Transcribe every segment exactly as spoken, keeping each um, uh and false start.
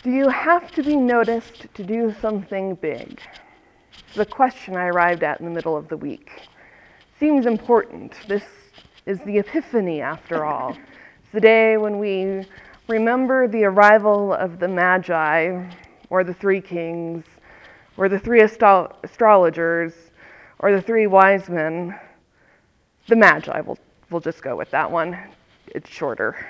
Do you have to be noticed to do something big? The question I arrived at in the middle of the week. Seems important. This is the Epiphany, after all. It's the day when we remember the arrival of the Magi, or the three kings, or the three astro- astrologers, or the three wise men. The Magi, we'll, we'll just go with that one. It's shorter.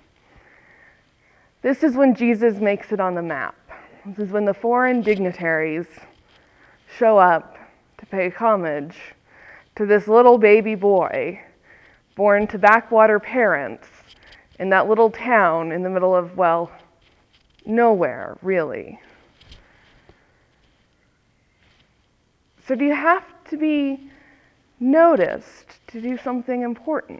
This is when Jesus makes it on the map. This is when the foreign dignitaries show up to pay homage to this little baby boy born to backwater parents in that little town in the middle of, well, nowhere, really. So do you have to be noticed to do something important?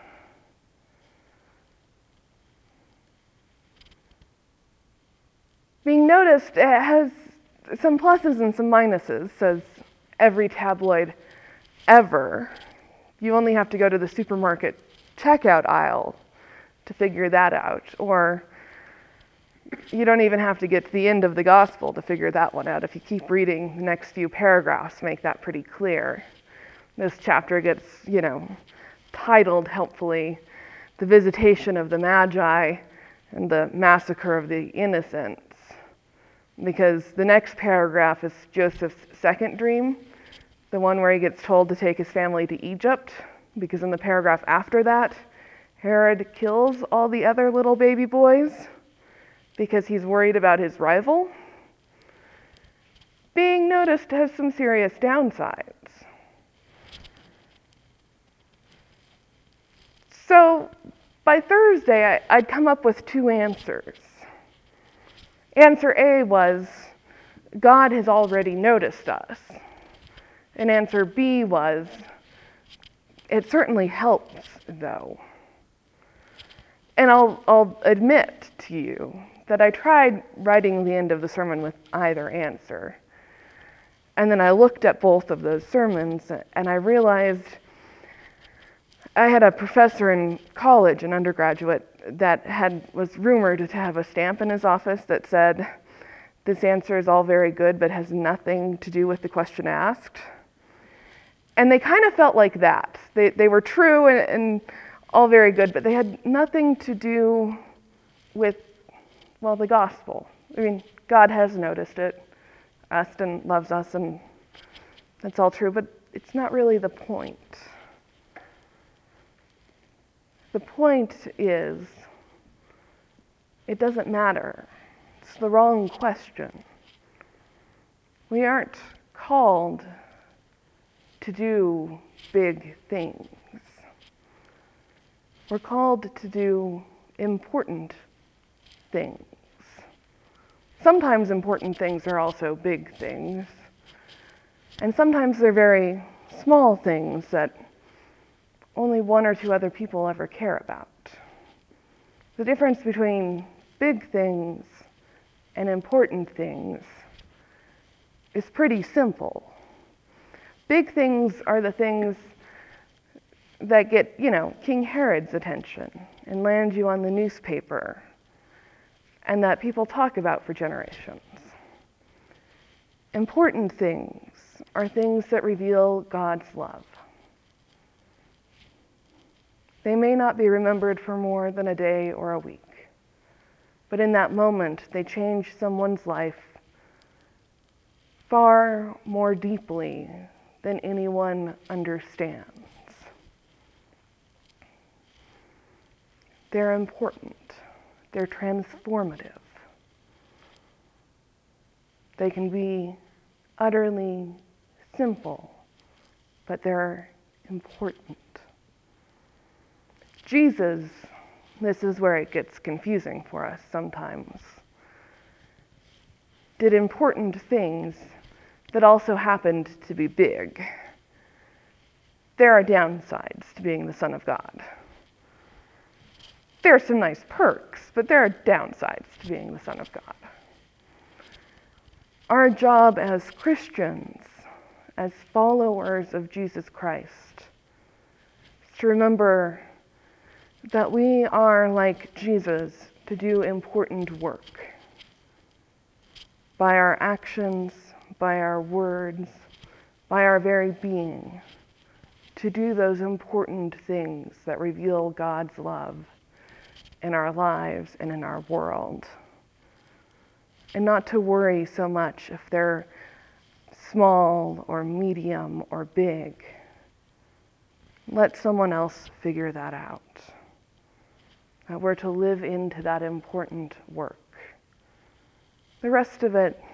Being noticed has some pluses and some minuses, says every tabloid ever. You only have to go to the supermarket checkout aisle to figure that out. Or you don't even have to get to the end of the gospel to figure that one out. If you keep reading, the next few paragraphs make that pretty clear. This chapter gets, you know, titled, helpfully, The Visitation of the Magi and the Massacre of the Innocents. Because the next paragraph is Joseph's second dream, the one where he gets told to take his family to Egypt, because in the paragraph after that, Herod kills all the other little baby boys because he's worried about his rival. Being noticed has some serious downsides. So by Thursday, I, I'd come up with two answers. Answer A was, God has already noticed us. And answer B was, it certainly helps, though. And I'll, I'll admit to you that I tried writing the end of the sermon with either answer. And then I looked at both of those sermons, and I realized I had a professor in college, an undergraduate, that had was rumored to have a stamp in his office that said, this answer is all very good, but has nothing to do with the question asked. And they kind of felt like that. They they were true and, and all very good, but they had nothing to do with, well, the gospel. I mean, God has noticed it, us, and loves us, and that's all true, but it's not really the point. The point is, it doesn't matter. It's the wrong question. We aren't called to do big things. We're called to do important things. Sometimes important things are also big things. And sometimes they're very small things that only one or two other people ever care about. The difference between big things and important things is pretty simple. Big things are the things that get, you know, King Herod's attention and land you on the newspaper and that people talk about for generations. Important things are things that reveal God's love. They may not be remembered for more than a day or a week, but in that moment, they change someone's life far more deeply than anyone understands. They're important. They're transformative. They can be utterly simple, but they're important. Jesus, this is where it gets confusing for us sometimes, did important things that also happened to be big. There are downsides to being the Son of God. There are some nice perks, but there are downsides to being the Son of God. Our job as Christians, as followers of Jesus Christ, is to remember that we are like Jesus to do important work. by our actions, by our words, by our very being, to do those important things that reveal God's love in our lives and in our world. And not to worry so much if they're small or medium or big. Let someone else figure that out. That we're to live into that important work. The rest of it,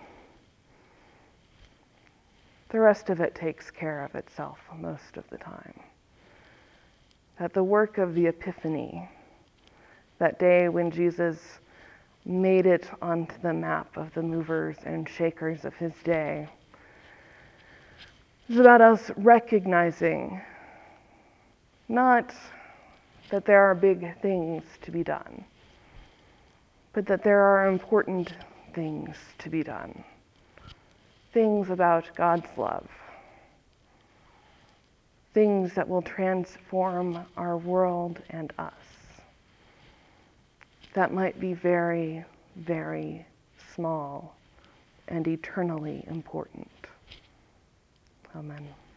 the rest of it takes care of itself most of the time. That the work of the Epiphany, that day when Jesus made it onto the map of the movers and shakers of his day, is about us recognizing not that there are big things to be done, but that there are important things to be done. Things about God's love. Things that will transform our world and us. That might be very, very small and eternally important. Amen.